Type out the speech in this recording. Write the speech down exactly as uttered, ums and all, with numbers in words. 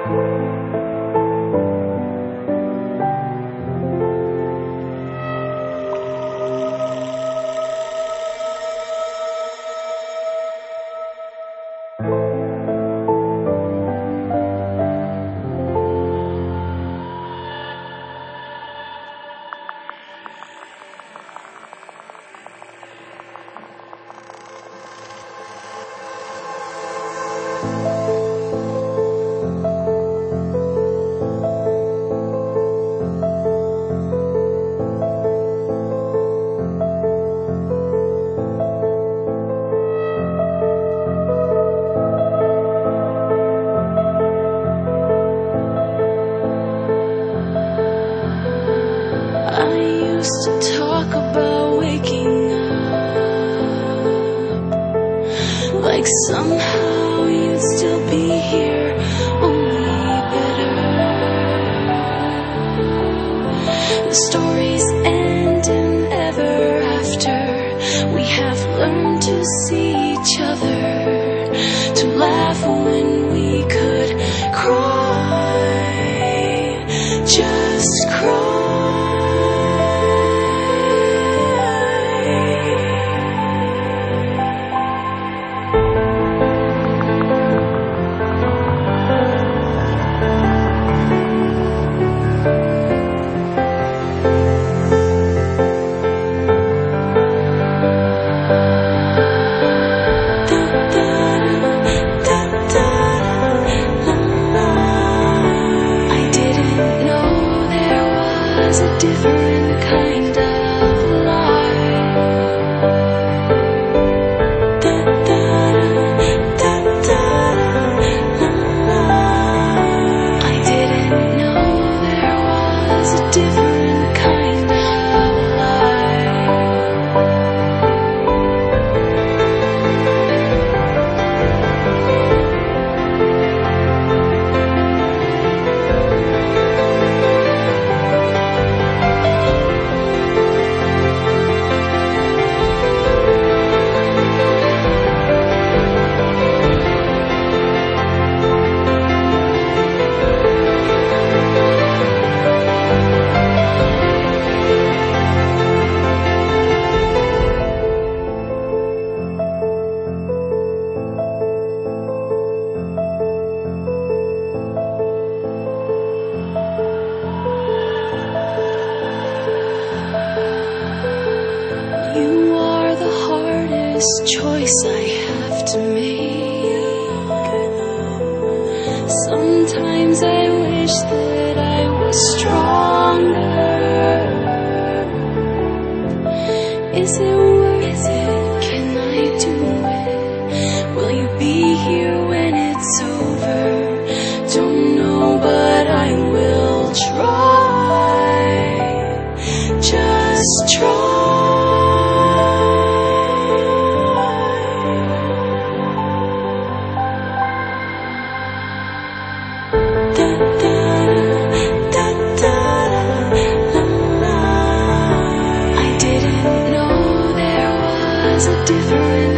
used to talk about waking up, like somehow you'd still be here, only better. The stories end in ever after. We have learned to see each other, to laugh when we could cry, just cry. Different kind of life. Da, da, da, da, da, la. I didn't know there was a different kind of You are the hardest choice I have to make. Sometimes I wish that I was stronger. Is it worth it? Can I do it? Will you be here when it's over? Don't know, but I will try. Just try. Different